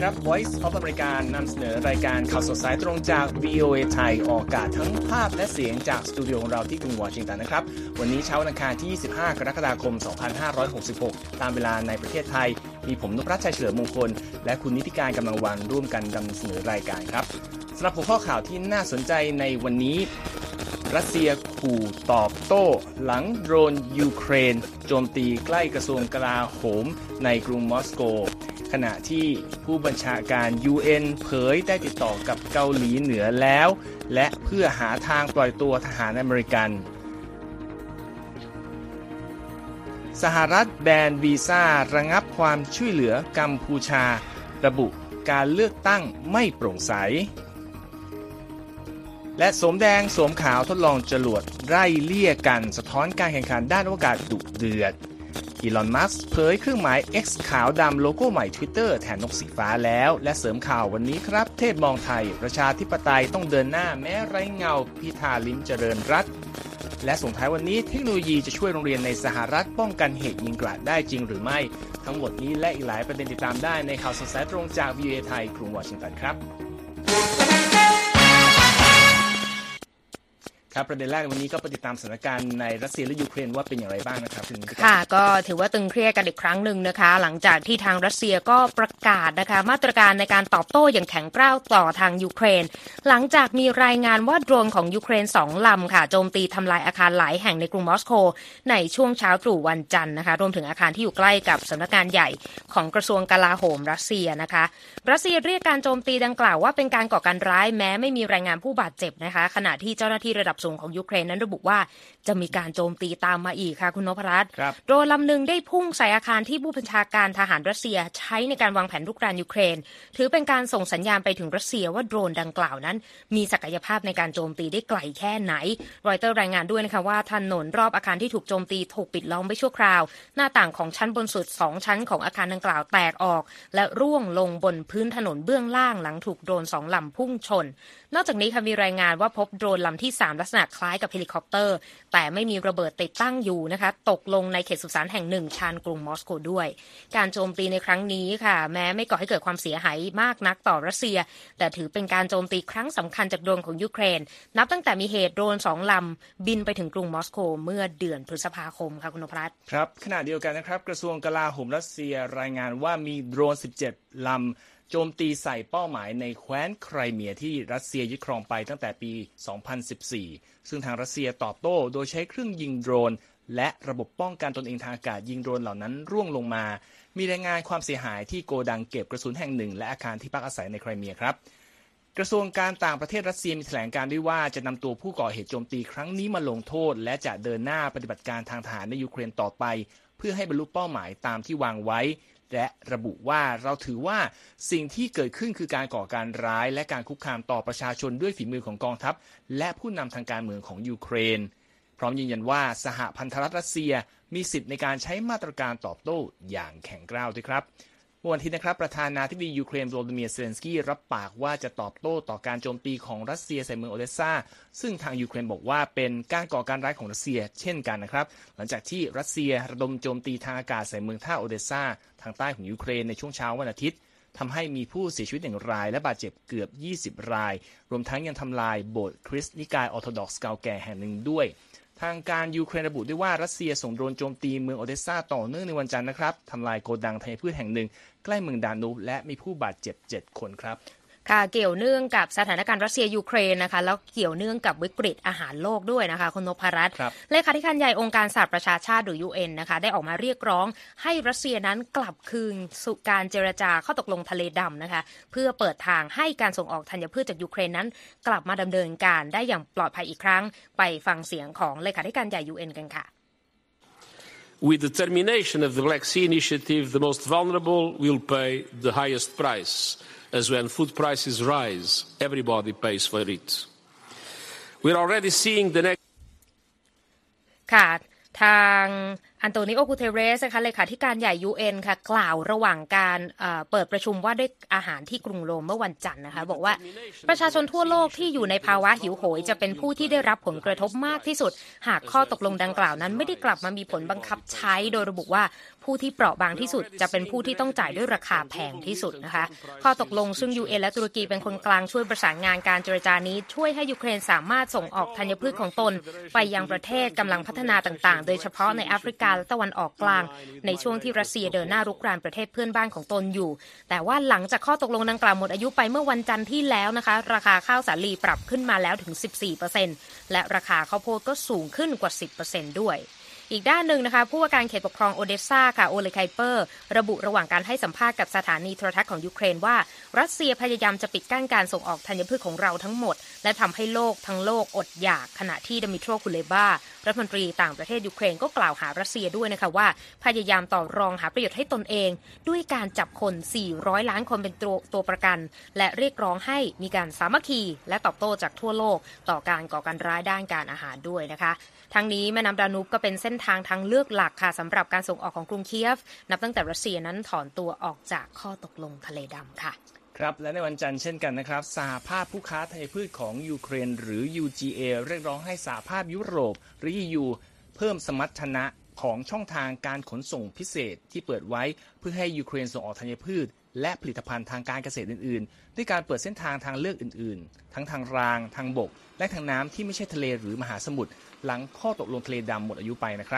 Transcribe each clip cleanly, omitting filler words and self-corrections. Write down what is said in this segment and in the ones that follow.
ครับ Voice of America นำเสนอรายการข่าวสดสายตรงจาก VOA ไทยออกอากาศทั้งภาพและเสียงจากสตูดิโอของเราที่กรุงวอชิงตันนะครับวันนี้เช้าวันอังคารที่ 25 กรกฎาคม 2566 ตามเวลาในประเทศไทยมีผมนพรัตน์ชัยเฉลิมมงคลและคุณนิติการกำลังวันร่วมกันนำเสนอรายการครับสำหรับหัวข้อข่าวที่น่าสนใจในวันนี้รัสเซียขู่ตอบโต้หลังโดรนยูเครนโจมตีใกล้กระทรวงกลาโหมในกรุงมอสโกขณะที่ผู้บัญชาการ UN เผยได้ติดต่อกับเกาหลีเหนือแล้วและเพื่อหาทางปล่อยตัวทหารอเมริกันสหรัฐแบนวีซ่าระงับความช่วยเหลือกัมพูชาระบุการเลือกตั้งไม่โปร่งใสและสวมแดงสวมขาวทดลองจรวดไล่เลี่ยกันสะท้อนการแข่งขันด้านอวกาศดุเดือดอีลอน มัสก์เผยเครื่องหมาย X ขาวดำโลโก้ใหม่ Twitter แทนนกสีฟ้าแล้วและเสริมข่าววันนี้ครับเทพมองไทยประชาธิปไตยต้องเดินหน้าแม้ไร้เงาพิธาลิ้มเจริญรัตน์และส่งท้ายวันนี้เทคโนโลยีจะช่วยโรงเรียนในสหรัฐป้องกันเหตุยิงกราดได้จริงหรือไม่ทั้งหมดนี้และอีกหลายประเด็นติดตามได้ในข่าวสดสายตรงจาก VOA ไทยกรุงวอชิงตันครับครับประเด็นแรกวันนี้ก็ไปติดตามสถานการณ์ในรัสเซียและยูเครนว่าเป็นอย่างไรบ้างนะครับค่ะก็ถือว่าตึงเครียดกันอีกครั้งหนึ่งนะคะหลังจากที่ทางรัสเซียก็ประกาศนะคะมาตรการในการตอบโต้อย่างแข็งกร้าวต่อทางยูเครนหลังจากมีรายงานว่าโดรนของยูเครน2 ลำค่ะโจมตีทำลายอาคารหลายแห่งในกรุงมอสโกในช่วงเช้าตรู่วันจันทร์นะคะรวมถึงอาคารที่อยู่ใกล้กับสำนักงานใหญ่ของกระทรวงกลาโหมรัสเซียนะคะรัสเซียเรียกการโจมตีดังกล่าวว่าเป็นการก่อการร้ายแม้ไม่มีรายงานผู้บาดเจ็บนะคะขณะที่เจ้าหน้าที่ระดับสูงของยูเครนนั้นระบุว่าจะมีการโจมตีตามมาอีกค่ะคุณนพรัตน์โดรนลำหนึ่งได้พุ่งใส่อาคารที่ผู้บัญชาการทหารรัสเซียใช้ในการวางแผนรุกรานยูเครนถือเป็นการส่งสัญญาณไปถึงรัสเซียว่าโดรนดังกล่าวนั้นมีศักยภาพในการโจมตีได้ไกลแค่ไหนรอยเตอร์รายงานด้วยนะคะว่าถนนรอบอาคารที่ถูกโจมตีถูกปิดล้อมไว้ชั่วคราวหน้าต่างของชั้นบนสุด2ชั้นของอาคารดังกล่าวแตกออกและร่วงลงบนพื้นถนนเบื้องล่างหลังถูกโดรน2 ลำพุ่งชนนอกจากนี้ค่ะมีรายงานว่าพบโดรนลำที่3ลักษณะคล้ายกับเฮลิคอปเตอร์แต่ไม่มีระเบิดติดตั้งอยู่นะคะตกลงในเขตสุสานแห่งหนึ่งชานกรุงมอสโกด้วยการโจมตีในครั้งนี้ค่ะแม้ไม่ก่อให้เกิดความเสียหายมากนักต่อรัสเซียแต่ถือเป็นการโจมตีครั้งสำคัญจากโดรนของยูเครนนับตั้งแต่มีเหตุโดรน2 ลำบินไปถึงกรุงมอสโกเมื่อเดือนพฤษภาคมค่ะคุณนพรัตน์ครับขณะเดียวกันนะครับกระทรวงกลาโหมรัสเซียรายงานว่ามีโดรน17 ลำโจมตีใส่เป้าหมายในแคว้นไครเมียที่รัสเซียยึดครองไปตั้งแต่ปี 2014 ซึ่งทางรัสเซียตอบโต้โดยใช้เครื่องยิงโดรนและระบบป้องกันตนเองทางอากาศยิงโดรนเหล่านั้นร่วงลงมามีรายงานความเสียหายที่โกดังเก็บกระสุนแห่งหนึ่งและอาคารที่พักอาศัยในไครเมียครับกระทรวงการต่างประเทศรัสเซียมีแถลงการด้วยว่าจะนำตัวผู้ก่อเหตุโจมตีครั้งนี้มาลงโทษและจะเดินหน้าปฏิบัติการทางทหารในยูเครนต่อไปเพื่อให้บรรลุเป้าหมายตามที่วางไว้และระบุว่าเราถือว่าสิ่งที่เกิดขึ้นคือการก่อการร้ายและการคุกคามต่อประชาชนด้วยฝีมือของกองทัพและผู้นำทางการเมืองของยูเครนพร้อมยืนยันว่าสหพันธรัฐรัสเซียมีสิทธิ์ในการใช้มาตรการตอบโต้อย่างแข็งกร้าวด้วยครับเมื่อวันอาทิตย์นะครับประธานาธิบดียูเครนโวโลดิเมียร์ เซเลนสกี้รับปากว่าจะตอบโต้ต่อการโจมตีของรัสเซียใส่เมืองโอเดสซาซึ่งทางยูเครนบอกว่าเป็นการก่อการร้ายของรัสเซียเช่นกันนะครับหลังจากที่รัสเซียระดมโจมตีทางอากาศใส่เมืองท่าโอเดสซาทางใต้ของยูเครนในช่วงเช้าวันอาทิตย์ทำให้มีผู้เสียชีวิต1 รายและบาดเจ็บเกือบ20 รายรวมทั้งยังทำลายโบสถ์คริสต์นิกายออร์โธดอกซ์เก่าแก่แห่งหนึ่งด้วยทางการยูเครนระบุด้วยว่ารัสเซียส่งโดรนโจมตีเมืองโอเดสซาต่อเนื่องในวันจันทร์นะครับทำลายโกดังธัญพืชแห่งหนึ่งใกล้เมืองดานูบและมีผู้บาดเจ็บ7 คนครับค่ะเกี่ยวเนื่องกับสถานการณ์รัสเซียยูเครนนะคะแล้วเกี่ยวเนื่องกับวิกฤตอาหารโลกด้วยนะคะคุณนพรัตน์เลขาธิการใหญ่องค์การสหประชาชาติหรือ UN นะคะได้ออกมาเรียกร้องให้รัสเซียนั้นกลับคืนสู่การเจรจาข้อตกลงทะเลดำนะคะเพื่อเปิดทางให้การส่งออกธัญพืชจากยูเครนนั้นกลับมาดำเนินการได้อย่างปลอดภัยอีกครั้งไปฟังเสียงของเลขาธิการใหญ่ UN กันค่ะ With the termination of the Black Sea Initiative, the most vulnerable will pay the highest price, as when food prices rise, everybody pays for it. We're already seeing the next... ค่ะทางอันโตนิโอ กูเทเรสนะคะเลขาธิการใหญ่ UN ค่ะกล่าวระหว่างการเปิดประชุมว่าด้วยอาหารที่กรุงโรมเมื่อวันจันทร์นะคะบอกว่าประชาชนทั่วโลกที่อยู่ในภาวะหิวโหยจะเป็นผู้ที่ได้รับผลกระทบมากที่สุดหากข้อตกลงดังกล่าวนั้นไม่ได้กลับมามีผลบังคับใช้โดยระบุว่าผู้ที่เปราะบางที่สุดจะเป็นผู้ที่ต้องจ่ายด้วยราคาแพงที่สุดนะคะข้อตกลงซึ่ง UN และตุรกีเป็นคนกลางช่วยประสานงานการเจรจานี้ช่วยให้ยูเครนสามารถส่งออกธัญพืชของตนไปยังประเทศกำลังพัฒนาต่างๆโดยเฉพาะในแอฟริกาและตะวันออกกลางในช่วงที่รัสเซียเดินหน้ารุกรานประเทศเพื่อนบ้านของตนอยู่แต่ว่าหลังจากข้อตกลงดังกล่าวหมดอายุไปเมื่อวันจันทร์ที่แล้วนะคะราคาข้าวสาลีปรับขึ้นมาแล้วถึง 14% และราคาข้าวโพดก็สูงขึ้นกว่า 10% ด้วยอีกด้านหนึ่งนะคะผู้ว่าการเขตปกครองโอเดสซาค่ะโอเลไคเปอร์ระบุระหว่างการให้สัมภาษณ์กับสถานีโทรทัศน์ของยูเครนว่ารัสเซียพยายามจะปิดกั้นการส่งออกธัญพืชของเราทั้งหมดและทำให้โลกทั้งโลกอดอยากขณะที่ดมิโตร คุเลบารัฐมนตรีต่างประเทศยูเครนก็กล่าวหารัสเซียด้วยนะคะว่าพยายามต่อรองหาประโยชน์ให้ตนเองด้วยการจับคน400ล้านคนเป็นตัวประกันและเรียกร้องให้มีการสามัคคีและตอบโต้จากทั่วโลกต่อการก่อการร้ายด้านการอาหารด้วยนะคะทั้งนี้แม่น้ำดานูบก็เป็นเส้นทางทางเลือกหลักค่ะสำหรับการส่งออกของกรุงเคียฟนับตั้งแต่รัสเซียนั้นถอนตัวออกจากข้อตกลงทะเลดำค่ะครับและในวันจันทร์เช่นกันนะครับสหภาพผู้ค้าธัญพืชของยูเครนหรือ UGA เรียกร้องให้สหภาพยุโรปหรือ EU เพิ่มสมรรถนะของช่องทางการขนส่งพิเศษที่เปิดไว้เพื่อให้ยูเครนส่งออกธัญพืชและผลิตภัณฑ์ทางการเกษตรอื่นๆด้วยการเปิดเส้นทางทางเลือกอื่นๆทั้งทางรางทางบกและทางน้ำที่ไม่ใช่ทะเลหรือมหาสมุทรหลังข้อตกลงทะเลดำหมดอายุไปนะครับ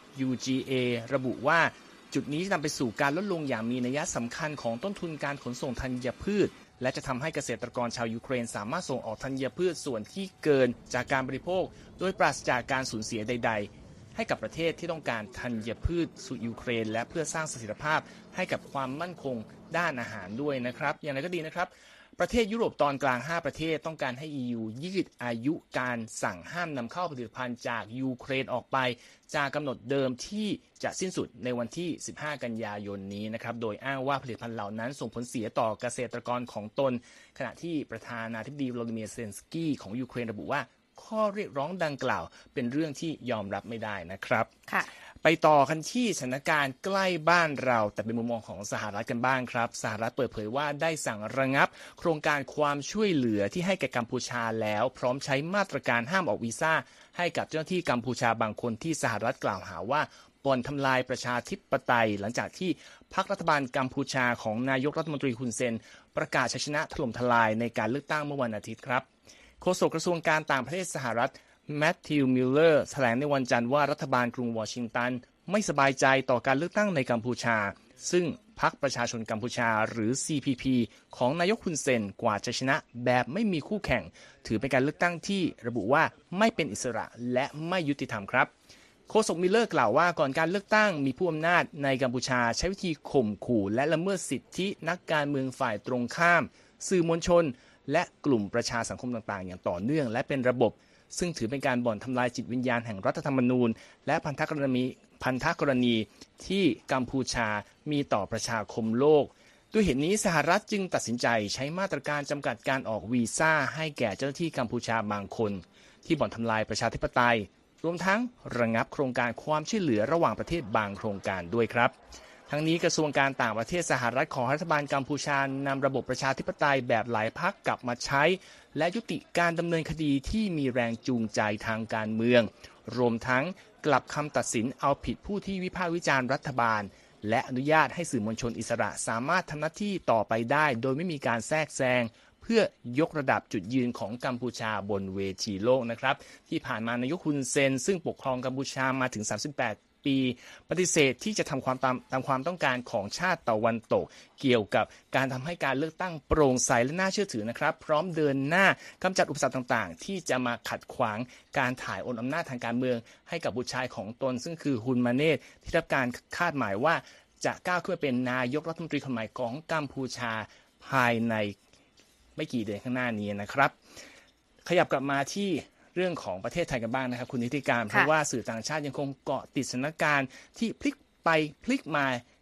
UGA ระบุว่าจุดนี้จะนำไปสู่การลดลงอย่างมีนัยสำคัญของต้นทุนการขนส่งธัญพืชและจะทำให้เกษตรกรชาวยูเครนสามารถส่งออกธัญพืชส่วนที่เกินจากการบริโภคโดยปราศจากการสูญเสียใดๆให้กับประเทศที่ต้องการธัญพืชสู่ยูเครนและเพื่อสร้างเสถียรภาพให้กับความมั่นคงด้านอาหารด้วยนะครับอย่างไรก็ดีนะครับประเทศยุโรปตอนกลาง5ประเทศต้องการให้ EU ยืดอายุการสั่งห้ามนำเข้าผลิตภัณฑ์จากยูเครนออกไปจากกำหนดเดิมที่จะสิ้นสุดในวันที่15กันยายนนี้นะครับโดยอ้างว่าผลิตภัณฑ์เหล่านั้นส่งผลเสียต่อเกษตรกรของตนขณะที่ประธานาธิบดีวลาดิเมียร์เซเลนสกี้ของยูเครนระบุว่าข้อเรียกร้องดังกล่าวเป็นเรื่องที่ยอมรับไม่ได้นะครับไปต่อกันที่สถานการณ์ใกล้บ้านเราแต่เป็นมุมมองของสหรัฐกันบ้างครับสหรัฐเปิดเผยว่าได้สั่งระงับโครงการความช่วยเหลือที่ให้แก่กัมพูชาแล้วพร้อมใช้มาตรการห้ามออกวีซ่าให้กับเจ้าหน้าที่กัมพูชาบางคนที่สหรัฐกล่าวหาว่าบ่อนทำลายประชาธิปไตยหลังจากที่พรรครัฐบาลกัมพูชาของนายกรัฐมนตรีฮุนเซนประกาศชัยชนะถล่มทลายในการเลือกตั้งเมื่อวันอาทิตย์ครับโฆษกกระทรวงการต่างประเทศสหรัฐแมทธิว มิลเลอร์แถลงในวันจันทร์ว่ารัฐบาลกรุงวอชิงตันไม่สบายใจต่อการเลือกตั้งในกัมพูชาซึ่งพรรคประชาชนกัมพูชาหรือ CPP ของนายกฮุนเซนกว่าจะชนะแบบไม่มีคู่แข่งถือเป็นการเลือกตั้งที่ระบุว่าไม่เป็นอิสระและไม่ยุติธรรมครับโฆษกมิลเลอร์กล่าวว่าก่อนการเลือกตั้งมีผู้อำนาจในกัมพูชาใช้วิธีข่มขู่และละเมิดสิทธินักการเมืองฝ่ายตรงข้ามสื่อมวลชนและกลุ่มประชาสังคมต่างๆอย่างต่อเนื่องและเป็นระบบซึ่งถือเป็นการบ่อนทำลายจิตวิญญาณแห่งรัฐธรรมนูญและพันธกรณีที่กัมพูชามีต่อประชาคมโลกด้วยเหตุนี้สหรัฐจึงตัดสินใจใช้มาตรการจำกัดการออกวีซ่าให้แก่เจ้าหน้าที่กัมพูชาบางคนที่บ่อนทำลายประชาธิปไตยรวมทั้งระงับโครงการความช่วยเหลือระหว่างประเทศบางโครงการด้วยครับทั้งนี้กระทรวงการต่างประเทศสหรัฐขอรัฐบาลกัมพูชานำระบบประชาธิปไตยแบบหลายพรรคกลับมาใช้และยุติการดำเนินคดีที่มีแรงจูงใจทางการเมืองรวมทั้งกลับคำตัดสินเอาผิดผู้ที่วิพากษ์วิจารณ์รัฐบาลและอนุญาตให้สื่อมวลชนอิสระสามารถทำหน้าที่ต่อไปได้โดยไม่มีการแทรกแซงเพื่อยกระดับจุดยืนของกัมพูชาบนเวทีโลกนะครับที่ผ่านมานายกฮุนเซนซึ่งปกครองกัมพูชามาถึง38ปีปฏิเสธที่จะทำตามความต้องการของชาติตะวันตกเกี่ยวกับการทำให้การเลือกตั้งโปร่งใสและน่าเชื่อถือนะครับพร้อมเดินหน้ากำจัดอุปสรรคต่างๆที่จะมาขัดขวางการถ่ายโอนอำนาจทางการเมืองให้กับบุตรชายของตนซึ่งคือฮุนมาเนตที่รับการคาดหมายว่าจะก้าวขึ้นมาเป็นนายกรัฐมนตรีคนใหม่ของกัมพูชาภายในไม่กี่เดือนข้างหน้านี้นะครับขยับกลับมาที่เรื่องของประเทศไทยกันบ้างนะครับคุณนิติการเพราะว่าสื่อต่างชาติยังคงเกาะติดสถานการณ์ที่พลิกไปพลิกมา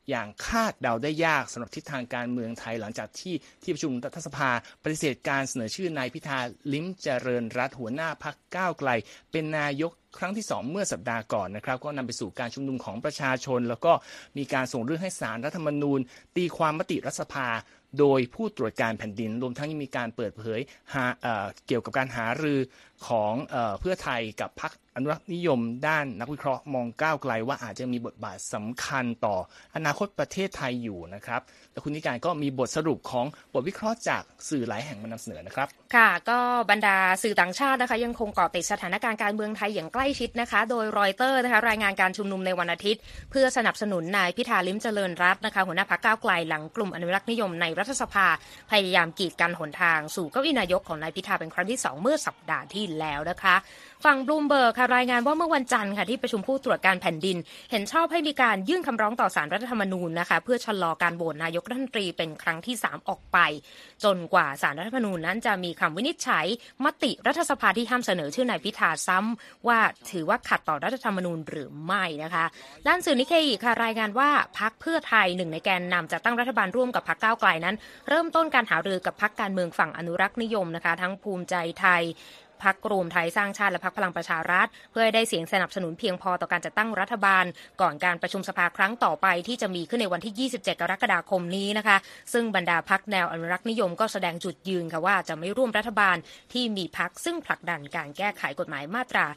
อย่างคาดเดาได้ยากสำหรับทิศทางการเมืองไทยหลังจากที่ประชุมรัฐสภาปฏิเสธการเสนอชื่อนายพิธาลิ้มเจริญรัตน์หัวหน้าพรรคก้าวไกลเป็นนายกครั้งที่2เมื่อสัปดาห์ก่อนนะครับก็นำไปสู่การชุมนุมของประชาชนแล้วก็มีการส่งเรื่องให้ศาลรัฐธรรมนูญตีความมติรัฐสภาโดยผู้ตรวจการแผ่นดินรวมทั้งยังมีการเปิดเผยเกี่ยวกับการหารือของเพื่อไทยกับพรรคอนุรักษ์นิยมด้านนักวิเคราะห์มองก้าวไกลว่าอาจจะมีบทบาทสำคัญต่ออนาคตประเทศไทยอยู่นะครับและคุณนิการก็มีบทสรุปของบทวิเคราะห์จากสื่อหลายแห่งมานำเสนอนะครับค่ะก็บรรดาสื่อต่างชาตินะคะยังคงเกาะติดสถานการณ์การเมืองไทยอย่างใกล้ชิดนะคะโดยรอยเตอร์นะคะรายงานการชุมนุมในวันอาทิตย์เพื่อสนับสนุนนายพิธาลิ้มเจริญรัตน์นะคะหัวหน้าพรรคก้าวไกลหลังกลุ่มอนุรักษ์นิยมในรัฐสภาพยายามกีดกันหนทางสู่เก้าอี้นายกของนายพิธาเป็นครั้งที่2เมื่อสัปดาห์ที่แล้วนะคะฝั่งบลูมเบิร์กค่ะรายงานว่าเมื่อวันจันทร์ค่ะที่ประชุมผู้ตรวจการแผ่นดินเห็นชอบให้มีการยื่นคำร้องต่อศาลรัฐธรรมนูญนะคะเพื่อชะลอการโหวตนายกรัฐมนตรีเป็นครั้งที่3ออกไปจนกว่าศาลรัฐธรรมนูญนั้นจะมีคำวินิจฉัยมติรัฐสภาที่ห้ามเสนอชื่อนายพิธาซ้ำว่าถือว่าขัดต่อรัฐธรรมนูญหรือไม่นะคะด้านสื่อนิเคอิค่ะรายงานว่าพรรคเพื่อไทยหนึ่งในแกนนำจัดตั้งรัฐบาลร่วมกับพรรคก้าวไกลนั้นเริ่มต้นการหารือกับพรรคการเมืองฝั่งอนุรักษ์นิยมนะคะทั้งภูมิใจไทยพรรครวมไทยสร้างชาติและพรรคพลังประชารัฐเพื่อให้ได้เสียงสนับสนุนเพียงพอต่อการจัดตั้งรัฐบาลก่อนการประชุมสภาครั้งต่อไปที่จะมีขึ้นในวันที่27กรกฎาคมนี้นะคะซึ่งบรรดาพรรคแนวอนุรักษ์นิยมก็แสดงจุดยืนค่ะว่าจะไม่ร่วมรัฐบาลที่มีพรรคซึ่งผลักดันการแก้ไขกฎหมายมาตรา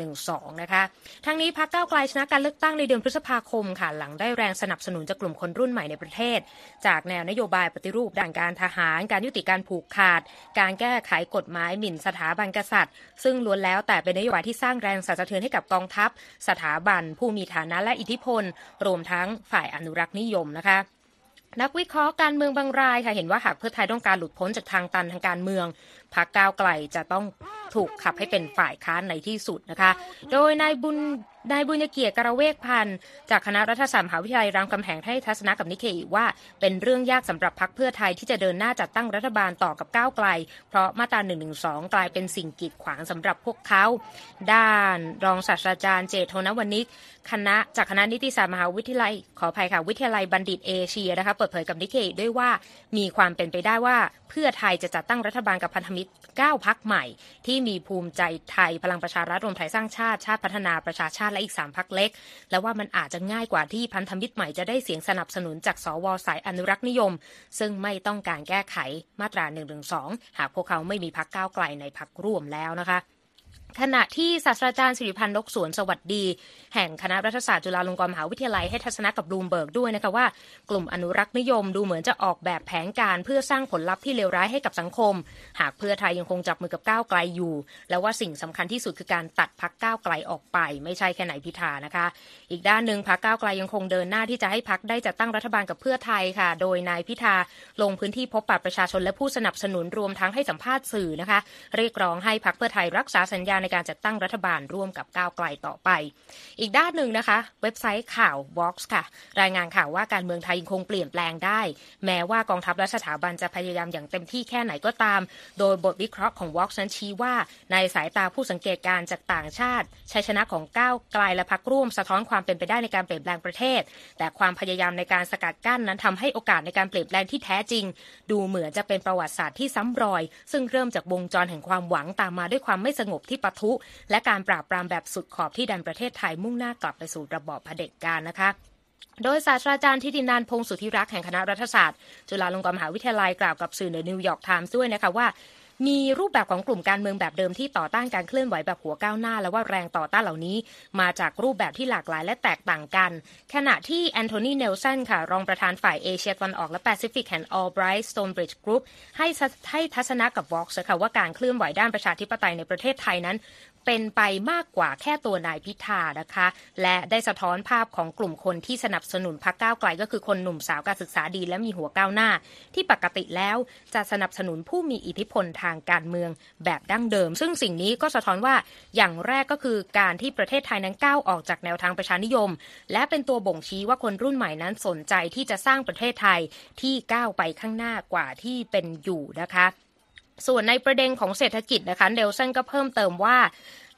112นะคะทั้งนี้พรรคก้าวไกลชนะการเลือกตั้งในเดือนพฤษภาคมค่ะหลังได้แรงสนับสนุนจากกลุ่มคนรุ่นใหม่ในประเทศจากแนวนโยบายปฏิรูปด้านการทหารการยุติการผูกขาดการแก้ไขกฎหมายหมิ่นสถาบันกษัตริย์ซึ่งล้วนแล้วแต่เป็นนโยบายที่สร้างแรงสั่นสะเทือนให้กับกองทัพสถาบันผู้มีฐานะและอิทธิพลรวมทั้งฝ่ายอนุรักษ์นิยมนะคะนักวิเคราะห์การเมืองบางรายค่ะเห็นว่าหากเพื่อไทยต้องการหลุดพ้นจากทางตันทางการเมืองพรรคก้าวไกลจะต้องถูกขับให้เป็นฝ่ายค้านในที่สุดนะคะโดยนายบุญเกียรติกระเวกพันธ์จากคณะรัฐศาสตร์มหาวิทยาลัยรามคำแหงให้ทัศนะกับนิเคอิว่าเป็นเรื่องยากสำหรับพรรคเพื่อไทยที่จะเดินหน้าจัดตั้งรัฐบาลต่อกับก้าวไกลเพราะมาตรา112กลายเป็นสิ่งกีดขวางสำหรับพวกเขาด้านรองศาสตราจารย์เจตโทนวณิชจากคณะนิติศาสตร์มหาวิทยาลัยขออภัยค่ะวิทยาลัยบัณฑิตเอเชียนะคะเปิดเผยกับนิเคอิด้วยว่ามีความเป็นไปได้ว่าเพื่อไทยจะจัดตั้งรัฐบาลกับพันธมิตร9พรรคใหม่ที่มีภูมิใจไทยพลังประชารัฐรวมไทยสร้างชาติชาติพัฒนาประชาชาติและอีก3พรรคเล็กและว่ามันอาจจะง่ายกว่าที่พันธมิตรใหม่จะได้เสียงสนับสนุนจากสวสายอนุรักษ์นิยมซึ่งไม่ต้องการแก้ไขมาตรา112หากพวกเขาไม่มีพรรคก้าวไกลในพรรคร่วมแล้วนะคะขณะที่ศาสตราจารย์สิริพันธ์นกสวนสวัสดีแห่งคณะรัฐศาสตร์จุฬาลงกรณ์มหาวิทยาลัยให้ทัศนะกับบลูมเบิร์กด้วยนะคะว่ากลุ่มอนุรักษ์นิยมดูเหมือนจะออกแบบแผนการเพื่อสร้างผลลัพธ์ที่เลวร้ายให้กับสังคมหากเพื่อไทยยังคงจับมือกับก้าวไกลอยู่แล้วว่าสิ่งสำคัญที่สุดคือการตัดพรรคก้าวไกลออกไปไม่ใช่แค่นายพิธานะคะอีกด้านนึงพรรคก้าวไกลยังคงเดินหน้าที่จะให้พรรคได้จัดตั้งรัฐบาลกับเพื่อไทยค่ะโดยนายพิธาลงพื้นที่พบปะประชาชนและผู้สนับสนุนรวมทั้งให้สัมภาษณ์สื่อนะคะเรียกร้องให้พรรคเพื่อไทยรักษาสัญญาในการจัดตั้งรัฐบาลร่วมกับก้าวไกลต่อไปอีกด้านหนึ่งนะคะเว็บไซต์ข่าว Vox ค่ะรายงานข่าวว่าการเมืองไทยยังคงเปลี่ยนแปลงได้แม้ว่ากองทัพและสถาบันจะพยายามอย่างเต็มที่แค่ไหนก็ตามโดยบทวิเคราะห์ของ Vox นั้นชี้ว่าในสายตาผู้สังเกตการณ์จากต่างชาติชัยชนะของก้าวไกลและพรรคร่วมสะท้อนความเป็นไปได้ในการเปลี่ยนแปลงประเทศแต่ความพยายามในการสกัดกั้นนั้นทำให้โอกาสในการเปลี่ยนแปลงที่แท้จริงดูเหมือนจะเป็นประวัติศาสตร์ที่ซ้ำรอยซึ่งเริ่มจากวงจรแห่งความหวังตามมาด้วยความไม่สงบที่ปะทุและการปราบปรามแบบสุดขอบที่ดันประเทศไทยมุ่งหน้ากลับไปสู่ระบอบเผด็จการนะคะโดยศาสตราจารย์ทิตินันท์พงษ์สุทธิรักษ์แห่งคณะรัฐศาสตร์จุฬาลงกรณ์มหาวิทยาลัยกล่าวกับสื่อ The New York Times ด้วยนะคะว่ามีรูปแบบของกลุ่มการเมืองแบบเดิมที่ต่อต้านการเคลื่อนไหวแบบหัวก้าวหน้าและว่าแรงต่อต้านเหล่านี้มาจากรูปแบบที่หลากหลายและแตกต่างกันขณะที่แอนโทนีเนลสันค่ะรองประธานฝ่ายเอเชียตะวันออกและแปซิฟิกแห่ง Albright Stonebridge Group ให้ทัศนะกับ Vox ค่ะว่าการเคลื่อนไหวด้านประชาธิปไตยในประเทศไทยนั้นเป็นไปมากกว่าแค่ตัวนายพิธานะคะและได้สะท้อนภาพของกลุ่มคนที่สนับสนุนพรรคก้าวไกลก็คือคนหนุ่มสาวการศึกษาดีและมีหัวก้าวหน้าที่ปกติแล้วจะสนับสนุนผู้มีอิทธิพลทางการเมืองแบบดั้งเดิมซึ่งสิ่งนี้ก็สะท้อนว่าอย่างแรกก็คือการที่ประเทศไทยนั้นก้าวออกจากแนวทางประชานิยมและเป็นตัวบ่งชี้ว่าคนรุ่นใหม่นั้นสนใจที่จะสร้างประเทศไทยที่ก้าวไปข้างหน้ากว่าที่เป็นอยู่นะคะส่วนในประเด็นของเศรษฐกิจนะคะเดลสันก็เพิ่มเติมว่า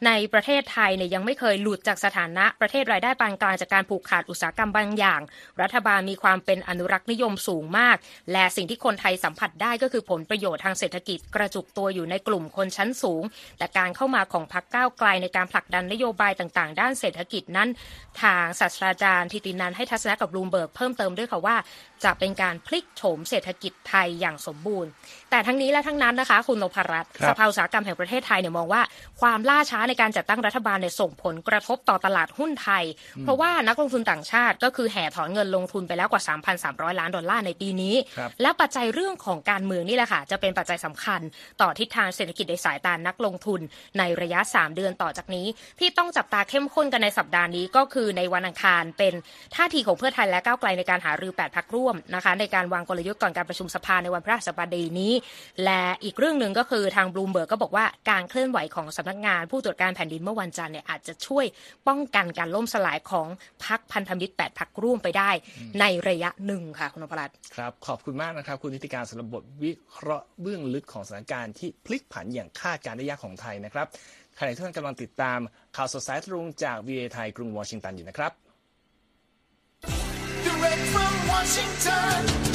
ในประเทศไทยเนี่ยยังไม่เคยหลุดจากสถานะประเทศรายได้ปานกลางจากการผูกขาดอุตสาหกรรมบางอย่างรัฐบาลมีความเป็นอนุรักษ์นิยมสูงมากและสิ่งที่คนไทยสัมผัสได้ก็คือผลประโยชน์ทางเศรษฐกิจกระจุกตัวอยู่ในกลุ่มคนชั้นสูงแต่การเข้ามาของพรรคก้าวไกลในการผลักดันนโยบายต่างๆด้านเศรษฐกิจนั้นทางศาสตราจารย์ธิตินันท์ให้ทัศนะกับบลูมเบิร์กเพิ่มเติมด้วยค่ะว่าจะเป็นการพลิกโฉมเศรษฐกิจไทยอย่างสมบูรณ์แต่ทั้งนี้และทั้งนั้นนะคะคุณนพรัตน์สภาอุตสาหกรรมแห่งประเทศไทยเนี่ยมองว่าความล่าช้าในการจัดตั้งรัฐบาลเนี่ยส่งผลกระทบต่อตลาดหุ้นไทยเพราะว่านักลงทุนต่างชาติก็คือแห่ถอนเงินลงทุนไปแล้วกว่า 3,300 ล้านดอลลาร์ในปีนี้และปัจจัยเรื่องของการเมืองนี่แหละค่ะจะเป็นปัจจัยสำคัญต่อทิศทางเศรษฐกิจในสายตานักลงทุนในระยะ3เดือนต่อจากนี้ที่ต้องจับตาเข้มข้นกันในสัปดาห์นี้ก็คือในวันอังคารเป็นท่าทีของเพื่อไทยและก้าวไกลในการหารือ8พรรคร่วมนะคะในการวางกลยุทธ์ก่อนการประชุมสภาในวันพฤหัสบดีนี้และอีกเรื่องนึงก็คือทางบลูมเบิร์กก็บอกว่าการเคลื่อนไหวของสำนักงานผู้ตรวจการแผ่นดินเมื่อวันจันทร์เนี่ยอาจจะช่วยป้องกันการล่มสลายของพรรคพันธมิตร8พรรคร่วมไปได้ในระยะหนึ่งค่ะคุณนพรัตน์ครับขอบคุณมากนะครับคุณนิติการสำหรับบทวิเคราะห์เบื้องลึกของสถานการณ์ที่พลิกผันอย่างคาดการณ์ได้ยากของไทยนะครับขณะที่ท่านกำลังติดตามข่าวสดสายตรงจาก VOA ไทยกรุงวอชิงตันอยู่นะครับ Direct from Washington,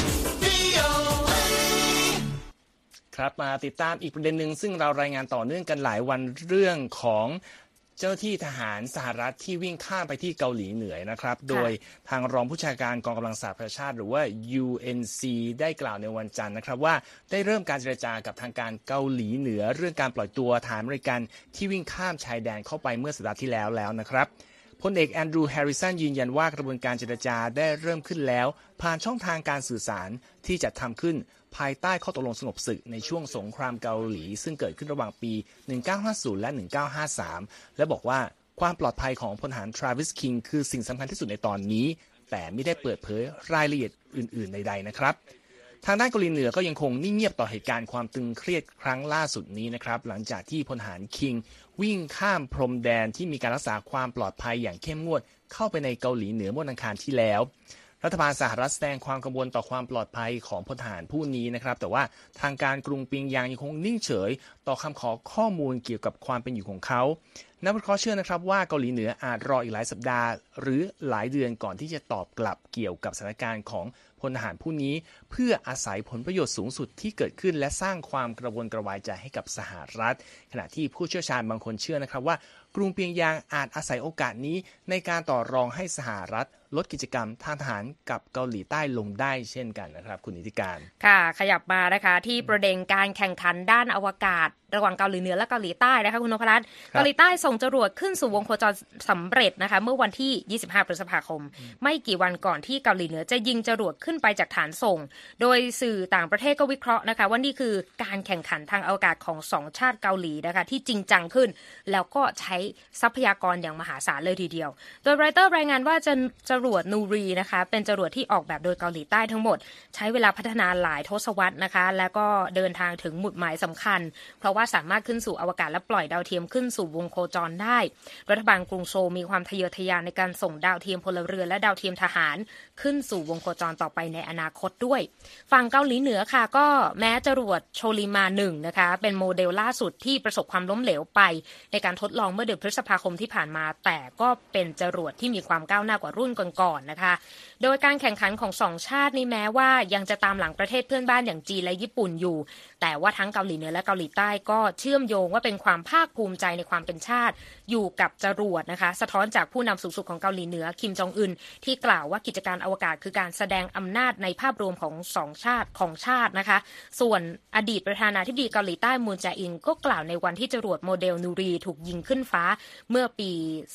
VOA ครับมาติดตามอีกประเด็นหนึ่งซึ่งเรารายงานต่อเนื่องกันหลายวันเรื่องของเจ้าหน้าที่ทหารสหรัฐที่วิ่งข้ามไปที่เกาหลีเหนือนะครับโดยทางรองผู้บัญชาการกองกำลังสหประชาชาติหรือว่า UNC ได้กล่าวในวันจันทร์นะครับว่าได้เริ่มการเจรจากับทางการเกาหลีเหนือเรื่องการปล่อยตัวทหารอเมริกันที่วิ่งข้ามชายแดนเข้าไปเมื่อสัปดาห์ที่แล้วนะครับพลเอกแอนดรูว์แฮร์ริสันยืนยันว่ากระบวนการเจรจาได้เริ่มขึ้นแล้วผ่านช่องทางการสื่อสารที่จัดทำขึ้นภายใต้ข้อตกลงสงบศึกในช่วงสงครามเกาหลีซึ่งเกิดขึ้นระหว่างปี 1950 และ 1953 และบอกว่าความปลอดภัยของพลทหารทราวิสคิงคือสิ่งสำคัญที่สุดในตอนนี้แต่ไม่ได้เปิดเผยรายละเอียดอื่นๆใดๆนะครับทางด้านเกาหลีเหนือก็ยังคงนิ่งเงียบต่อเหตุการณ์ความตึงเครียดครั้งล่าสุดนี้นะครับหลังจากที่พลทหารคิงวิ่งข้ามพรมแดนที่มีการรักษาความปลอดภัยอย่างเข้มงวดเข้าไปในเกาหลีเหนือเมื่อวันอังคารที่แล้วรัฐบาลสหรัฐแสดงความกังวลต่อความปลอดภัยของพลทหารผู้นี้นะครับแต่ว่าทางการกรุงปิงยางยังคงนิ่งเฉยต่อคำขอข้อมูลเกี่ยวกับความเป็นอยู่ของเขานักวิเคราะห์เชื่อนะครับว่าเกาหลีเหนืออาจรออีกหลายสัปดาห์หรือหลายเดือนก่อนที่จะตอบกลับเกี่ยวกับสถานการณ์ของพลทหารผู้นี้เพื่ออาศัยผลประโยชน์สูงสุดที่เกิดขึ้นและสร้างความกระวนกระวายใจให้กับสหรัฐขณะที่ผู้เชี่ยวชาญบางคนเชื่อนะครับว่ากรุงเปียงยางอาจอาศัยโอกาสนี้ในการต่อรองให้สหรัฐลดกิจกรรมทางทหารกับเกาหลีใต้ลงได้เช่นกันนะครับคุณนิติการค่ะขยับมานะคะที่ประเด็นการแข่งขันด้านอวกาศระหว่างเกาหลีเหนือและเกาหลีใต้นะคะคุณนพรัตน์เกาหลีใต้ส่งจรวดขึ้นสู่วงโคจรสำเร็จนะคะเมื่อวันที่ 25 พฤษภาคมไม่กี่วันก่อนที่เกาหลีเหนือจะยิงจรวดขึ้นไปจากฐานส่งโดยสื่อต่างประเทศก็วิเคราะห์นะคะว่านี่คือการแข่งขันทางอวกาศของ2ชาติเกาหลีนะคะที่จริงจังขึ้นแล้วก็ใช้ทรัพยากรอย่างมหาศาลเลยทีเดียวโดยรอยเตอร์รายงานว่าจรวดนูรีนะคะเป็นจรวดที่ออกแบบโดยเกาหลีใต้ทั้งหมดใช้เวลาพัฒนาหลายทศวรรษนะคะแล้วก็เดินทางถึงหมุดหมายสำคัญเพราะว่าสามารถขึ้นสู่อวกาศและปล่อยดาวเทียมขึ้นสู่วงโคจรได้รัฐบาลกรุงโซลมีความทะเยอทะยานในการส่งดาวเทียมพลเรือนและดาวเทียมทหารขึ้นสู่วงโคจรต่อไปในอนาคตด้วยฝั่งเกาหลีเหนือค่ะก็แม้จรวดโชลิมา1นะคะเป็นโมเดลล่าสุดที่ประสบความล้มเหลวไปในการทดลองเมื่อเดือนพฤษภาคมที่ผ่านมาแต่ก็เป็นจรวดที่มีความก้าวหน้ากว่ารุ่นก่อนๆนะคะโดยการแข่งขันของ2ชาตินี้แม้ว่ายังจะตามหลังประเทศเพื่อนบ้านอย่างจีนและญี่ปุ่นอยู่แต่ว่าทั้งเกาหลีเหนือและเกาหลีใต้ก็เชื่อมโยงว่าเป็นความภาคภูมิใจในความเป็นชาติอยู่กับจรวดนะคะสะท้อนจากผู้นำสูงสุดของเกาหลีเหนือคิมจองอึนที่กล่าวว่ากิจการอวกาศคือการแสดงอำนาจในภาพรวมของ2ชาตินะคะส่วนอดีตประธานาธิบดีเกาหลีใต้มูนแจอินก็กล่าวในวันที่จรวดโมเดลนูรีถูกยิงขึ้นฟ้าเมื่อปี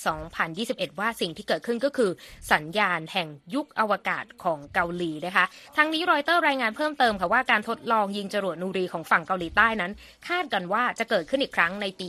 2021 ว่าสิ่งที่เกิดขึ้นก็คือสัญญาณแห่งยุคอวกาศของเกาหลีนะคะทั้งนี้รอยเตอร์รายงานเพิ่มเติมค่ะว่าการทดลองยิงจรวดนูรีของฝั่งเกาหลีใต้นั้นคาดกันว่าจะเกิดขึ้นอีกครั้งในปี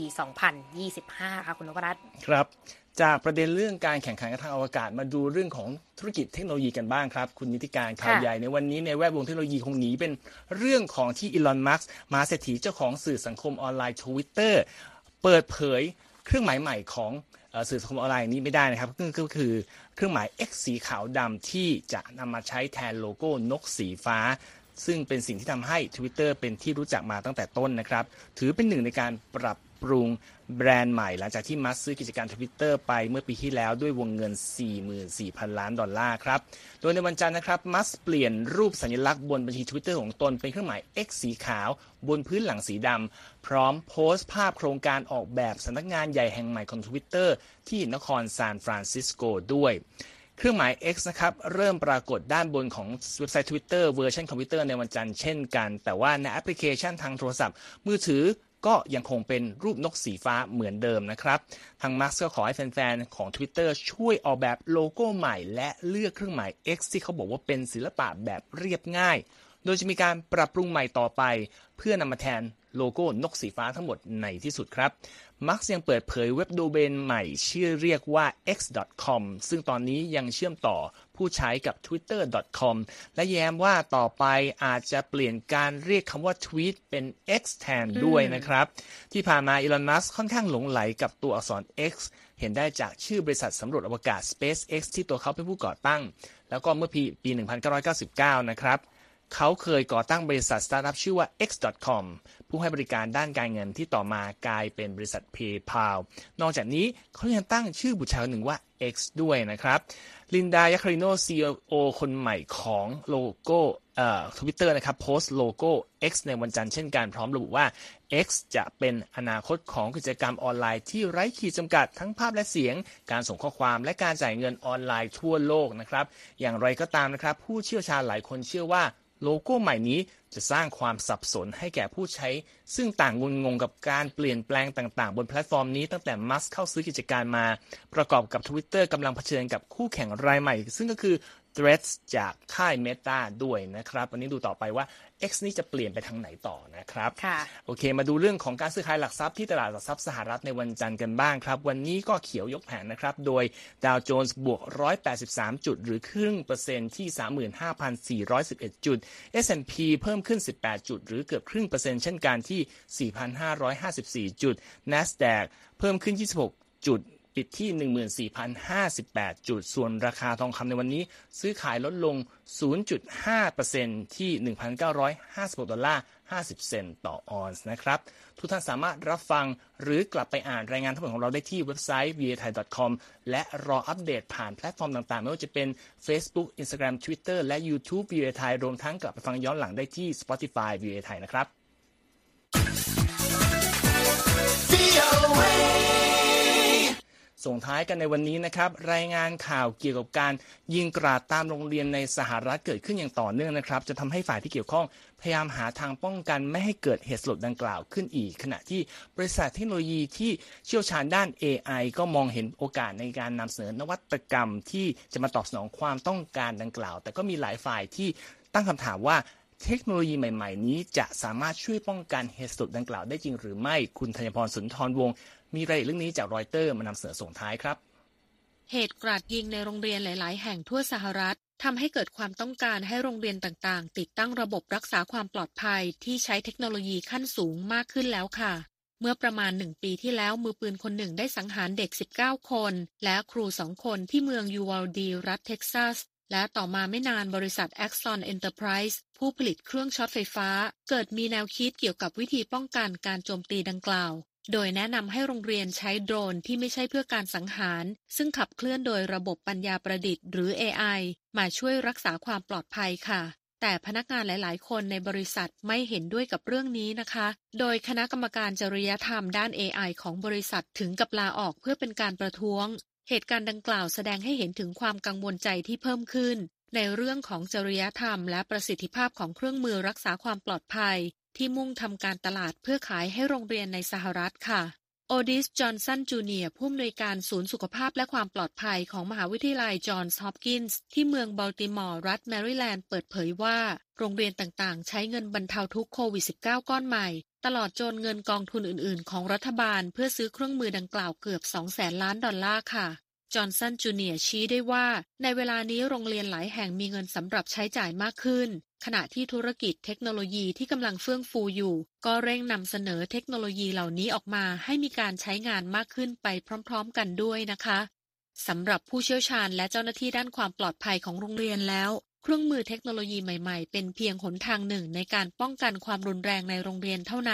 2025 ค่ะคุณนพรัตน์ครับจากประเด็นเรื่องการแข่งขันทางอวกาศมาดูเรื่องของธุรกิจเทคโนโลยีกันบ้างครับคุณนิติการข่าวใหญ่ในวันนี้ในแวดวงเทคโนโลยีคงหนีเป็นเรื่องของที่อีลอนมัสก์มหาเศรษฐีเจ้าของสื่อสังคมออนไลน์ Twitter เปิดเผยเครื่องหมายใหม่ของสื่อสังคมออนไลน์นี้ไม่ได้นะครับก็คือเครื่องหมาย X สีขาวดำที่จะนำมาใช้แทนโลโก้นกสีฟ้าซึ่งเป็นสิ่งที่ทำให้ Twitter เป็นที่รู้จักมาตั้งแต่ต้นนะครับถือเป็นหนึ่งในการปรับรุงแบรนด์ใหม่หลังจากที่มัสก์ซื้อกิจการ Twitter ไปเมื่อปีที่แล้วด้วยวงเงิน 44,000 ล้านดอลลาร์ครับโดยในวันจันทร์นะครับมัสก์เปลี่ยนรูปสัญลักษณ์บนบัญชี Twitter ของตนเป็นเครื่องหมาย X สีขาวบนพื้นหลังสีดำพร้อมโพสต์ภาพโครงการออกแบบสำนักงานใหญ่แห่งใหม่ของ Twitter ที่นครซานฟรานซิสโกด้วยเครื่องหมาย X นะครับเริ่มปรากฏด้านบนของเว็บไซต์ Twitter เวอร์ชันคอมพิวเตอร์ในวันจันทร์เช่นกันแต่ว่าในแอปพลิเคชันทางโทรศัพท์มือถือก็ยังคงเป็นรูปนกสีฟ้าเหมือนเดิมนะครับทางมาร์คก็ขอให้แฟนๆของ Twitter ช่วยออกแบบโลโก้ใหม่และเลือกเครื่องหมาย X ที่เขาบอกว่าเป็นศิลปะแบบเรียบง่ายโดยจะมีการปรับปรุงใหม่ต่อไปเพื่อนำมาแทนโลโก้นกสีฟ้าทั้งหมดในที่สุดครับมาร์คยังเปิดเผยเว็บโดเมนใหม่ชื่อเรียกว่า x.com ซึ่งตอนนี้ยังเชื่อมต่อผู้ใช้กับ twitter.com และแย้มว่าต่อไปอาจจะเปลี่ยนการเรียกคำว่า tweet เป็น X แทนด้วยนะครับที่ผ่านมาอีลอน มัสก์ค่อนข้างหลงไหลกับตัวอักษร X เห็นได้จากชื่อบริษัทสำรวจอวกาศ SpaceX ที่ตัวเขาเป็นผู้ก่อตั้งแล้วก็เมื่อปี 1999 นะครับเขาเคยก่อตั้งบริษัทสตาร์ทอัพชื่อว่า x.com ผู้ให้บริการด้านการเงินที่ต่อมากลายเป็นบริษัท PayPal นอกจากนี้เขายังตั้งชื่อบุตรชายคนหนึ่งว่า X ด้วยนะครับลินดา ยัคคาริโน CEO คนใหม่ของโลโก้Twitter นะครับโพสต์โลโก้ X ในวันจันทร์เช่นกันพร้อมระบุว่า X จะเป็นอนาคตของกิจกรรมออนไลน์ที่ไร้ขีดจำกัดทั้งภาพและเสียงการส่งข้อความและการจ่ายเงินออนไลน์ทั่วโลกนะครับอย่างไรก็ตามนะครับผู้เชี่ยวชาญหลายคนเชื่อว่าโลโก้ใหม่นี้จะสร้างความสับสนให้แก่ผู้ใช้ซึ่งต่างงงกับการเปลี่ยนแปลงต่างๆบนแพลตฟอร์มนี้ตั้งแต่มัสก์เข้าซื้อกิจการมาประกอบกับ Twitter กำลังเผชิญกับคู่แข่งรายใหม่ซึ่งก็คือ Threads จากค่าย Meta ด้วยนะครับวันนี้ดูต่อไปว่า X นี่จะเปลี่ยนไปทางไหนต่อนะครับโอเคมาดูเรื่องของการซื้อขายหลักทรัพย์ที่ตลาดหลักทรัพย์สหรัฐในวันจันทร์กันบ้างครับวันนี้ก็เขียวยกแผงนะครับโดยดาวโจนส์บวก183จุดหรือครึ่งเปอร์เซ็นต์ที่ 35,411 จุด S&P เพิ่มขึ้น18จุดหรือเกือบครึ่งเปอร์เซ็นต์เช่นกันที่ 4,554 จุด NASDAQ เพิ่มขึ้น26จุดปิดที่ 14,058 จุดส่วนราคาทองคำในวันนี้ซื้อขายลดลง 0.5% ที่ 1,956 ดอลลาร์50 เซนต์ต่อออนซ์นะครับทุกท่านสามารถรับฟังหรือกลับไปอ่านรายงานทั้งหมดของเราได้ที่เว็บไซต์ voathai.com และรออัปเดตผ่านแพลตฟอร์มต่างๆไม่ว่าจะเป็น Facebook Instagram Twitter และ YouTube VOA Thai รวมทั้งกลับไปฟังย้อนหลังได้ที่ Spotify VOA Thai นะครับส่งท้ายกันในวันนี้นะครับรายงานข่าวเกี่ยวกับการยิงกราดตามโรงเรียนในสหรัฐเกิดขึ้นอย่างต่อเนื่องนะครับจะทำให้ฝ่ายที่เกี่ยวข้องพยายามหาทางป้องกันไม่ให้เกิดเหตุสลดดังกล่าวขึ้นอีกขณะที่บริษัทเทคโนโลยีที่เชี่ยวชาญด้าน AI ก็มองเห็นโอกาสในการนำเสนอนวัตกรรมที่จะมาตอบสนองความต้องการดังกล่าวแต่ก็มีหลายฝ่ายที่ตั้งคำถามว่าเทคโนโลยีใหม่ๆนี้จะสามารถช่วยป้องกันเหตุสลดดังกล่าวได้จริงหรือไม่คุณธัญพร สุนทรวงศ์มีรายละเอียดเรื่องนี้จากรอยเตอร์มานำเสนอส่งท้ายครับเหตุกราดยิงในโรงเรียนหลายๆแห่งทั่วสหรัฐทำให้เกิดความต้องการให้โรงเรียนต่างๆติดตั้งระบบรักษาความปลอดภัยที่ใช้เทคโนโลยีขั้นสูงมากขึ้นแล้วค่ะเมื่อประมาณ1ปีที่แล้วมือปืนคนหนึ่งได้สังหารเด็ก19คนและครู2คนที่เมืองยูวาลดีรัฐเท็กซัสและต่อมาไม่นานบริษัท Exxon Enterprise ผู้ผลิตเครื่องช็อตไฟฟ้าเกิดมีแนวคิดเกี่ยวกับวิธีป้องกันการโจมตีดังกล่าวโดยแนะนำให้โรงเรียนใช้โดรนที่ไม่ใช่เพื่อการสังหารซึ่งขับเคลื่อนโดยระบบปัญญาประดิษฐ์หรือ AI มาช่วยรักษาความปลอดภัยค่ะแต่พนักงานหลายๆคนในบริษัทไม่เห็นด้วยกับเรื่องนี้นะคะโดยคณะกรรมการจริยธรรมด้าน AI ของบริษัทถึงกับลาออกเพื่อเป็นการประท้วงเหตุการณ์ดังกล่าวแสดงให้เห็นถึงความกังวลใจที่เพิ่มขึ้นในเรื่องของจริยธรรมและประสิทธิภาพของเครื่องมือรักษาความปลอดภัยที่มุ่งทำการตลาดเพื่อขายให้โรงเรียนในสหรัฐค่ะโอดิส จอห์นสัน จูเนียร์ผู้อำนวยการศูนย์สุขภาพและความปลอดภัยของมหาวิทยาลัยจอห์นส์ ฮอปกินส์ที่เมืองบัลติมอร์รัฐแมริแลนด์เปิดเผยว่าโรงเรียนต่างๆใช้เงินบรรเทาทุกข์โควิด -19 ก้อนใหม่ตลอดจนเงินกองทุนอื่นๆของรัฐบาลเพื่อซื้อเครื่องมือดังกล่าวเกือบ 200,000 ล้านดอลลาร์ค่ะจอห์นสัน จูเนียร์ชี้ได้ว่าในเวลานี้โรงเรียนหลายแห่งมีเงินสำหรับใช้จ่ายมากขึ้นขณะที่ธุรกิจเทคโนโลยีที่กำลังเฟื่องฟูอยู่ก็เร่งนำเสนอเทคโนโลยีเหล่านี้ออกมาให้มีการใช้งานมากขึ้นไปพร้อมๆกันด้วยนะคะสำหรับผู้เชี่ยวชาญและเจ้าหน้าที่ด้านความปลอดภัยของโรงเรียนแล้วเครื่องมือเทคโนโลยีใหม่ๆเป็นเพียงหนทางหนึ่งในการป้องกันความรุนแรงในโรงเรียนเท่านั้น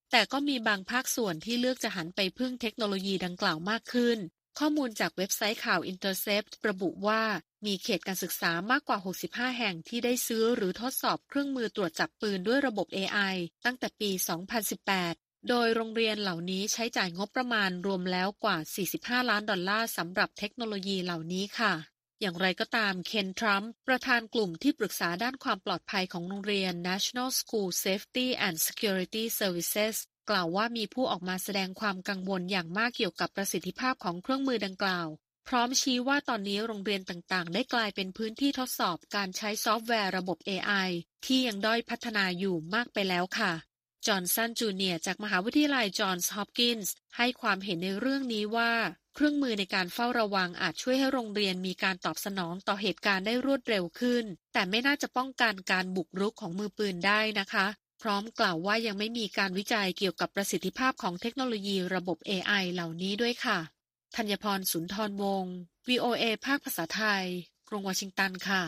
แต่ก็มีบางภาคส่วนที่เลือกจะหันไปพึ่งเทคโนโลยีดังกล่าวมากขึ้นข้อมูลจากเว็บไซต์ข่าว Intercept ระบุว่ามีเขตการศึกษามากกว่า65แห่งที่ได้ซื้อหรือทดสอบเครื่องมือตรวจจับปืนด้วยระบบ AI ตั้งแต่ปี 2018 โดยโรงเรียนเหล่านี้ใช้จ่ายงบประมาณรวมแล้วกว่า$45 ล้านสำหรับเทคโนโลยีเหล่านี้ค่ะอย่างไรก็ตามเคนทรัมป์ประธานกลุ่มที่ปรึกษาด้านความปลอดภัยของโรงเรียน National School Safety and Security Services กล่าวว่ามีผู้ออกมาแสดงความกังวลอย่างมากเกี่ยวกับประสิทธิภาพของเครื่องมือดังกล่าวพร้อมชี้ว่าตอนนี้โรงเรียนต่างๆได้กลายเป็นพื้นที่ทดสอบการใช้ซอฟต์แวร์ระบบ AI ที่ยังด้อยพัฒนาอยู่มากไปแล้วค่ะจอห์นสันจูเนียร์จากมหาวิทยาลัยจอห์นส์ฮอปกินส์ให้ความเห็นในเรื่องนี้ว่าเครื่องมือในการเฝ้าระวังอาจช่วยให้โรงเรียนมีการตอบสนองต่อเหตุการณ์ได้รวดเร็วขึ้นแต่ไม่น่าจะป้องกันการบุกรุกของมือปืนได้นะคะพร้อมกล่าวว่ายังไม่มีการวิจัยเกี่ยวกับประสิทธิภาพของเทคโนโลยีระบบ AI เหล่านี้ด้วยค่ะธัญพร สุนทรวงศ์ VOA ภาคภาษาไทยกรุงวอชิงตันค่ะ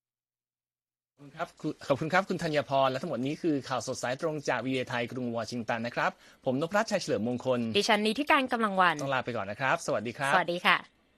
ขอบคุณครับคุณธัญพรและทั้งหมดนี้คือข่าวสดสายตรงจาก VOA ไทยกรุงวอชิงตันนะครับผมนพรัตน์ชัยเฉลิมมงคลดิฉันนิธิการกำลังวันต้องลาไปก่อนนะครับสวัสดีครับสวัสดีค่ะ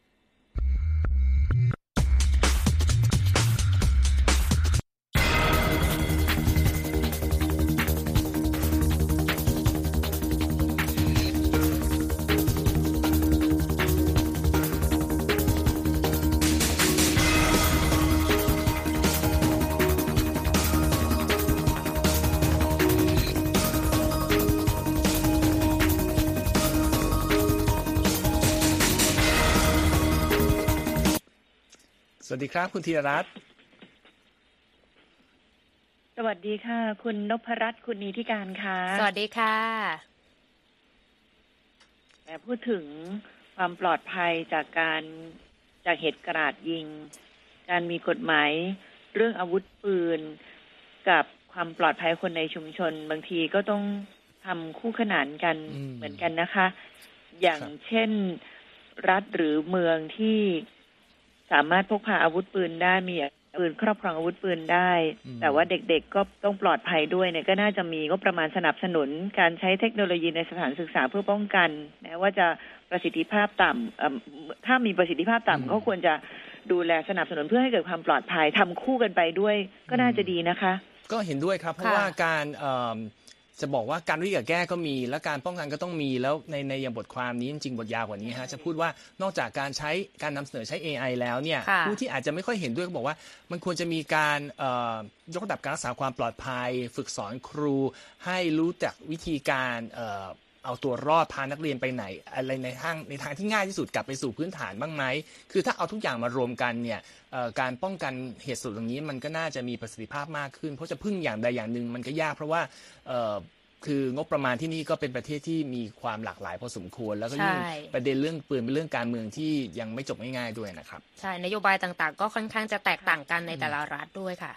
สวัสดีครับคุณธีรรัตน์สวัสดีค่ะคุณนพรัตน์คุณนิธิการค่ะสวัสดีค่ะแต่พูดถึงความปลอดภัยจากเหตุกราดยิงการมีกฎหมายเรื่องอาวุธปืนกับความปลอดภัยคนในชุมชนบางทีก็ต้องทำคู่ขนานกันเหมือนกันนะคะอย่างเช่นรัฐหรือเมืองที่สามารถพกพาอาวุธปืนได้มีปืนครอบครองอาวุธปืนได้แต่ว่าเด็กๆก็ต้องปลอดภัยด้วยเนี่ยก็น่าจะมีงบประมาณสนับสนุนการใช้เทคโนโลยีในสถานศึกษาเพื่อป้องกันแม้ว่าจะประสิทธิภาพต่ำถ้ามีประสิทธิภาพต่ำก็ควรจะดูแลสนับสนุนเพื่อให้เกิดความปลอดภัยทำคู่กันไปด้วยก็น่าจะดีนะคะก็เห็นด้วยครับเพราะว่าการจะบอกว่าการวิเคราะห์แก้ก็มีและการป้องกันก็ต้องมีแล้วในอย่างบทความนี้จริงๆบทยาวกว่านี้ฮะจะพูดว่านอกจากการนำเสนอใช้ AI แล้วเนี่ยผู้ที่อาจจะไม่ค่อยเห็นด้วยก็บอกว่ามันควรจะมีการยกระดับการรักษาความปลอดภัยฝึกสอนครูให้รู้จักวิธีการเอาตัวรอดพานักเรียนไปไหนอะไรในทางที่ง่ายที่สุดกลับไปสู่พื้นฐานบ้างไหมคือถ้าเอาทุกอย่างมารวมกันเนี่ยการป้องกันเหตุสุดอย่างนี้มันก็น่าจะมีประสิทธิภาพมากขึ้นเพราะจะพึ่งอย่างใดอย่างหนึ่งมันก็ยากเพราะว่าคืองบประมาณที่นี่ก็เป็นประเทศที่มีความหลากหลายพอสมควรแล้วก็ยิ่งประเด็นเรื่องปืนเป็นเรื่องการเมืองที่ยังไม่จบง่ายๆด้วยนะครับใช่นโยบายต่างๆก็ค่อนข้างจะแตกต่างกันในแต่ละรัฐด้วยค่ะ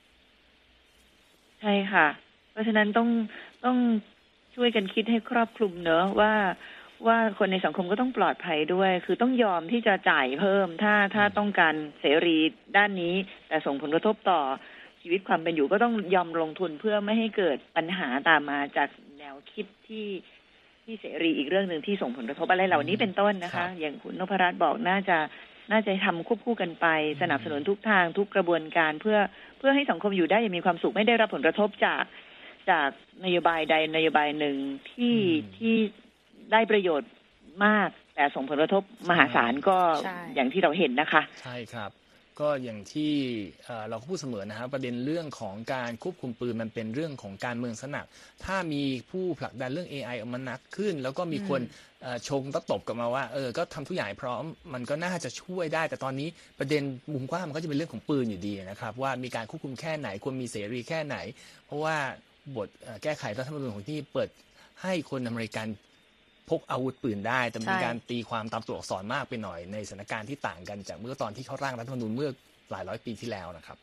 ใช่ค่ะเพราะฉะนั้นต้องช่วยกันคิดให้ครอบคลุมเนอะว่าคนในสังคมก็ต้องปลอดภัยด้วยคือต้องยอมที่จะจ่ายเพิ่มถ้าต้องการเสรีด้านนี้แต่ส่งผลกระทบต่อชีวิตความเป็นอยู่ก็ต้องยอมลงทุนเพื่อไม่ให้เกิดปัญหาตามมาจากแนวคิดที่เสรีอีกเรื่องนึงที่ส่งผลกระทบอะไรเหล่านี้เป็นต้นนะคะอย่างคุณนพรัตน์บอกน่าจะทำควบคู่กันไปสนับสนุนทุกทางทุกกระบวนการเพื่อให้สังคมอยู่ได้อย่างมีความสุขไม่ได้รับผลกระทบจากนโยบายใดนโยบายหนึ่งที่ได้ประโยชน์มากแต่ส่งผลกระทบมหาศาลก็อย่างที่เราเห็นนะคะใช่ครับก็อย่างที่เราก็พูดเสมอนะครับประเด็นเรื่องของการควบคุมปืนมันเป็นเรื่องของการเมืองซะหนักถ้ามีผู้ผลักดันเรื่อง AI ออกมาหนักขึ้นแล้วก็มีคนชงตบกลับมาว่าก็ทำทุกอย่างพร้อมมันก็น่าจะช่วยได้แต่ตอนนี้ประเด็นมุมกว้างมันก็จะเป็นเรื่องของปืนอยู่ดีนะครับว่ามีการควบคุมแค่ไหนควรมีเสรีแค่ไหนเพราะว่าบทแก้ไขรัฐธรรมนูญของที่เปิดให้คนอเมริกันพกอาวุธปืนได้แต่มีการตีความตามตัวอักษรมากไปหน่อยในสถานการณ์ที่ต่างกันจากเมื่อตอนที่เขาร่างรัฐธรรมนูญเมื่อหลายร้อยปีที่แล้วนะครับ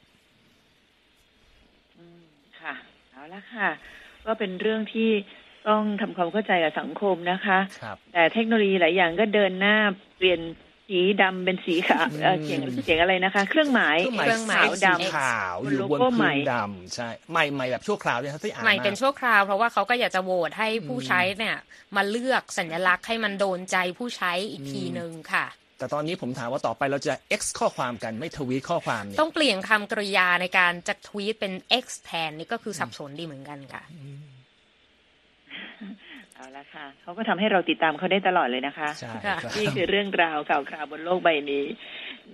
ค่ะเอาละค่ะก็เป็นเรื่องที่ต้องทำความเข้าใจกับสังคมนะคะแต่เทคโนโลยีหลายอย่างก็เดินหน้าเปลี่ยนสีดำเป็นสีขาวเขียนอะไรนะคะเครื่องหมายขาวดำขาวอยู่บนพื้นดำใช่ใหม่แบบชั่วคราวเนี่ยที่อ่านใหม่เป็นชั่วคราวเพราะว่าเขาก็อยากจะโหวตให้ผู้ใช้เนี่ยมาเลือกสัญลักษณ์ให้มันโดนใจผู้ใช้อีกทีนึงค่ะแต่ตอนนี้ผมถามว่าต่อไปเราจะ X ข้อความกันไม่ทวีตข้อความเนี่ยต้องเปลี่ยนคำกริยาในการจะทวีตเป็น X แทนนี่ก็คือสับสนดีเหมือนกันค่ะเอาละค่ะเขาก็ทำให้เราติดตามเขาได้ตลอดเลยนะคะนี่คือเรื่องราวข่าวคราวบนโลกใบนี้